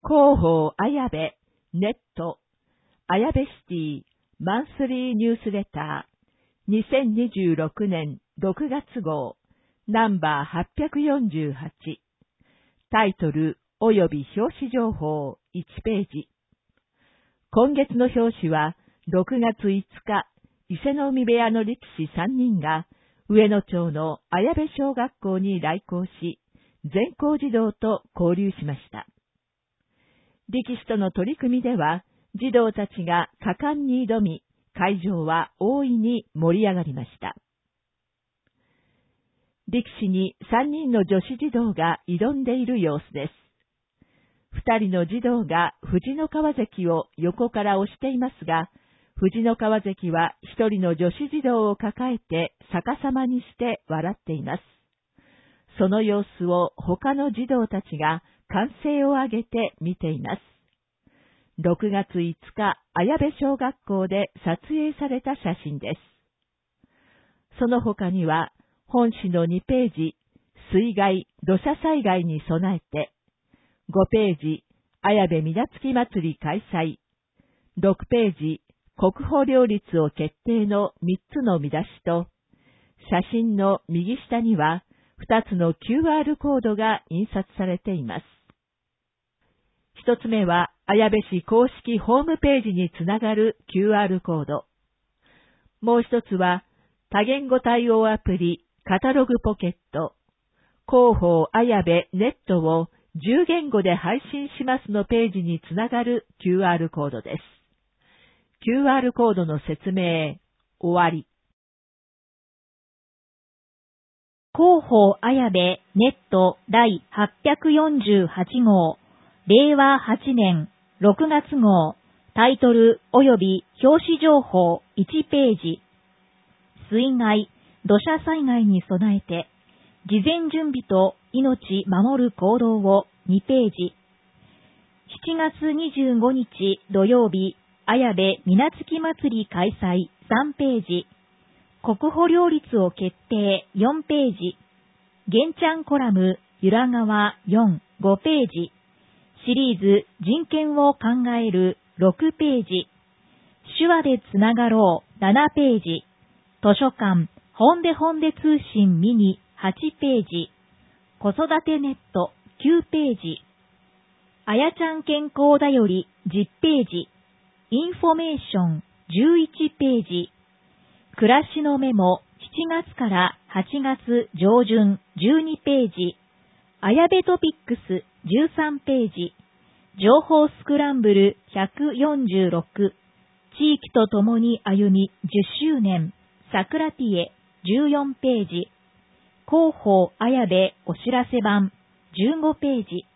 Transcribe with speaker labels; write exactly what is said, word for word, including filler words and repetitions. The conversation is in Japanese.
Speaker 1: 広報綾部ネット綾部シティマンスリーニュースレターにせんにじゅうろくねんろくがつ号ナンバーはっぴゃくよんじゅうはちタイトル及び表紙情報いちページ。今月の表紙はろくがついつか伊勢の海部屋の力士さんにんが上野町の綾部小学校に来校し全校児童と交流しました。力士との取り組みでは、児童たちが果敢に挑み、会場は大いに盛り上がりました。力士にさんにんの女子児童が挑んでいる様子です。ふたりの児童が藤の川関を横から押していますが、藤の川関はひとりの女子児童を抱えて逆さまにして笑っています。その様子を他の児童たちが歓声を上げて見ています。ろくがついつか、綾部小学校で撮影された写真です。その他には、本誌のにページ、水害、土砂災害に備えて、ごページ、綾部水月祭り開催、ろくページ、国保両立を決定のみっつの見出しと、写真の右下には、ふたつの キューアール コードが印刷されています。一つ目は、綾部市公式ホームページにつながる キューアール コード。もう一つは、多言語対応アプリ、カタログポケット、広報綾部ネットをじゅうげんごで配信しますのページにつながる キューアール コードです。キューアール コードの説明、終わり。
Speaker 2: 広報綾部ネット第はっぴゃくよんじゅうはち号、れいわはちねんろくがつ号、タイトル及び表紙情報いちページ。水害、土砂災害に備えて、事前準備と命守る行動をにページ。しちがつにじゅうごにち土曜日、綾部水月祭り開催さんページ。国保両立を決定よんページ。玄ちゃんコラムゆらがわよん、ごページ。シリーズ人権を考えるろくページ。手話でつながろうななページ。図書館本で本で通信ミニはちページ。子育てネットきゅうページ。あやちゃん健康だよりじゅっページ。インフォメーションじゅういちページ。暮らしのメモしちがつからはちがつ上旬じゅうにページ。綾部トピックスじゅうさんページ。情報スクランブルひゃくよんじゅうろく。地域とともに歩みじゅっしゅうねん。桜ティエじゅうよんページ。広報綾部お知らせ版じゅうごページ。